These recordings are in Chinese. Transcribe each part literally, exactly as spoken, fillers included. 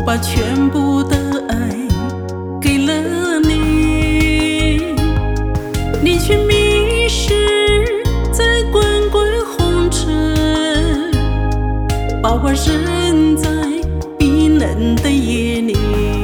把全部的爱给了你，你却迷失在滚滚红尘，把我扔在冰冷的夜里，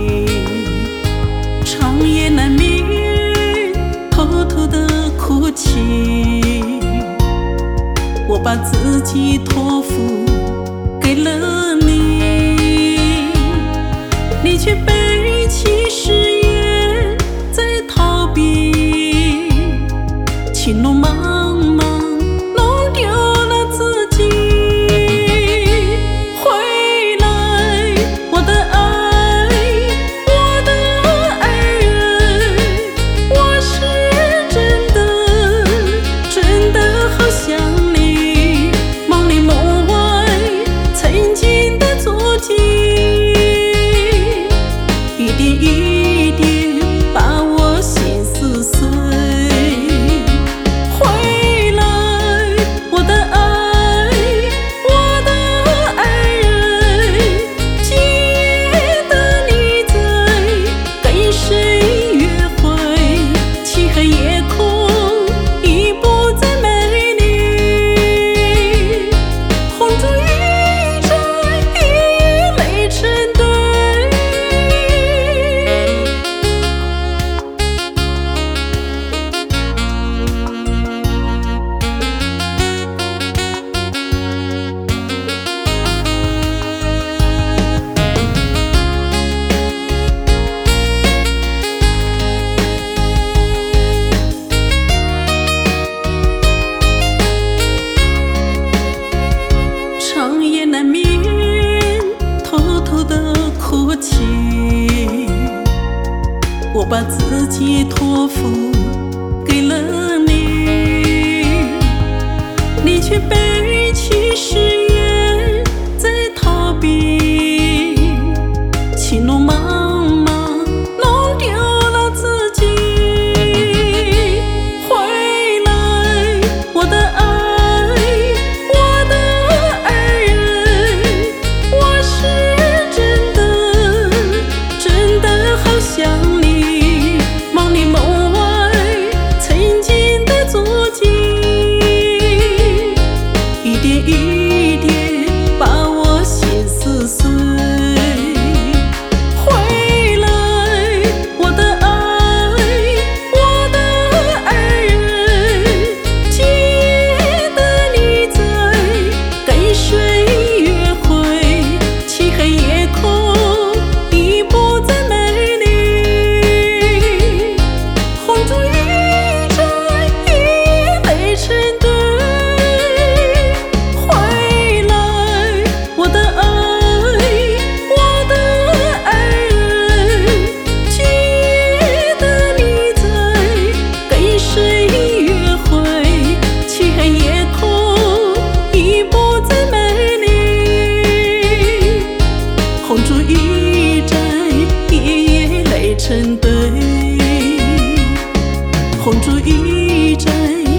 长夜难眠，偷偷的哭泣。我把自己托付给了你，你却背弃誓言在逃避，情路茫茫弄丢了自己。回来我的爱，我的爱人，我是真的真的好想你，梦里梦外曾经的足迹，一点一点把我心撕碎。回来我的爱，我的爱人，今夜的你在跟谁约会？漆黑夜空已不再美丽，红烛一盏，以泪成堆。长夜难眠，偷偷的哭泣。我把自己托付给了你，你却背弃誓言在逃避，情路茫茫弄丢了自己。回来我的爱，我的爱人，我是真的真的好想你，梦里梦外曾经的足迹，一点一点把我心撕碎。回来我的爱，我的爱人，今夜的你在跟谁约会？漆黑夜空已不再美丽，红烛一盏，以泪成堆。回来我的爱，我的爱人，今夜的你在跟谁约会？漆黑夜空已不再美丽，红烛一盏，以泪成堆。红烛一盏。